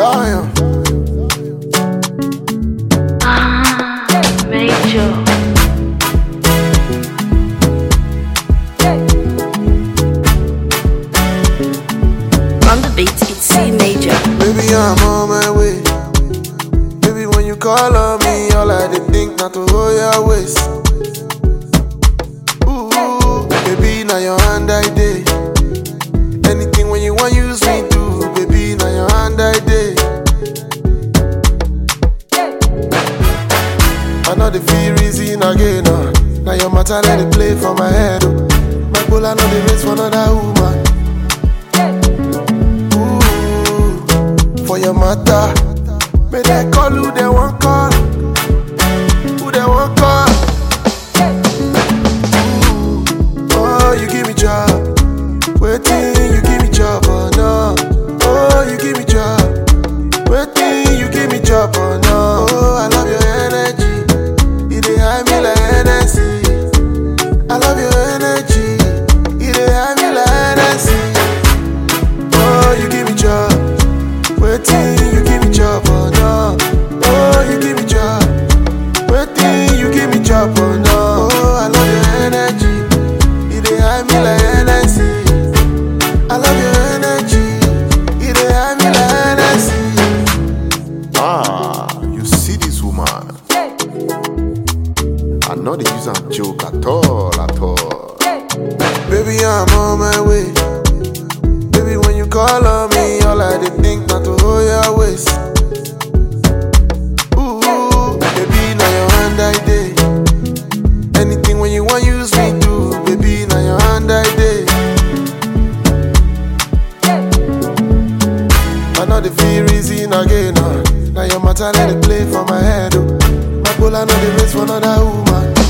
Zion. Major. On the beat, it's C major. Baby, I'm on my way. Baby, when you call on me, all I did think not to hold your waist. Ooh, baby, now your hand I day. Anything when you want use me do, baby, now your hand I day. I know the feel reason again, now your matter let it play for my head. Oh. My bull I know the race for another woman. For your matter, may they call who they want call, who they want call. Ooh, oh, you give me job, waiting, you give me job, oh no. Oh, you give me job, waiting, you give me job, oh no. Oh, I love your energy, you dey hide me like Hennessy. I love your energy, you dey hide me like Hennessy. Oh, you give me job. Waiting, you give me job, oh no. Oh, you give me job. Waiting, you give me job, oh no. Oh, I love your energy. You dey hide me like Hennessy. I love your energy. You dey hide me like Hennessy. Ah, you see this woman? I know they use a joke at all, at all. Baby, I'm on my way. Baby, when you call on me, all I did think not to hold your waist. Ooh, baby, now your hand I day. Anything when you want use me do, baby, now your hand I day. I know the feel reason again, now your matter let it play for my head. Oh. My bull I know the race for another woman.